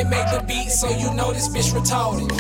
made the beat, so you know this bitch retarded.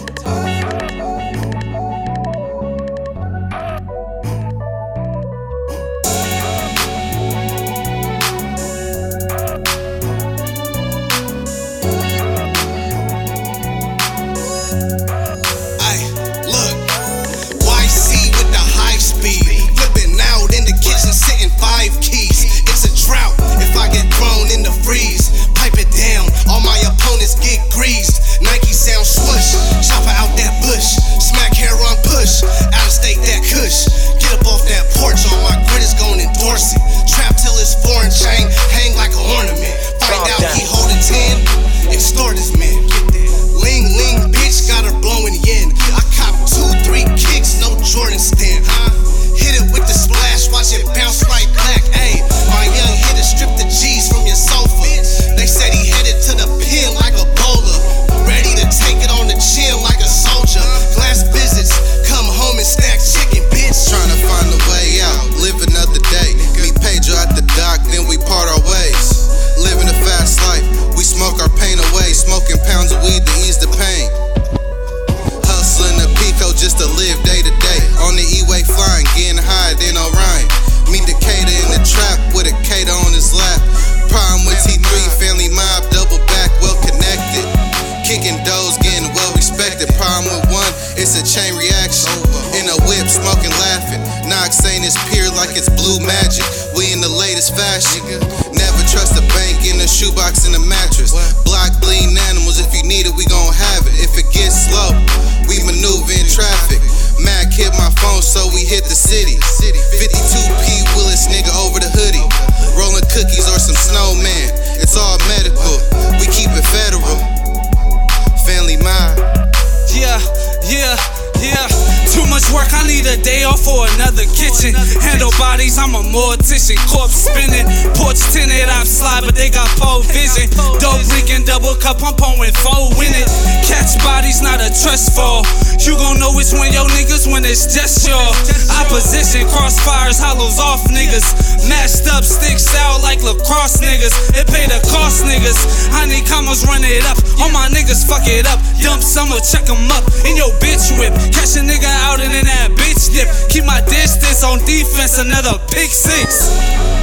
It's a chain reaction. In a whip, smoking, laughing. Noxane is pure like it's blue magic. We in the latest fashion. Never trust a bank in a shoebox in a mattress. Block bleeding animals. If you need it, we gon' have it. If it gets slow, we maneuver in traffic. Mac hit my phone, so we hit the city. 52P Willis, nigga, over the hoodie. Rolling cookies or some snowman. It's all medical. We keep it federal. Family mind. Yeah. Too much work, I need a day off for another kitchen. Handle bodies, I'm a mortician. Corpse spinning, porch tinted, I slide, but they got pole vision. Dope leaking, double cup, I'm pouring 4 in it. Catch bodies, not a trust fall. You gon' know which one your niggas when it's just your opposition. Crossfires, hollows off niggas. Mashed up, sticks out like lacrosse niggas. It pay the cost niggas. I need commas, run it up. All my niggas fuck it up. Dump some or check them up in your bitch whip. Catch a nigga out and in that bitch dip. Keep my distance on defense, another pick 6.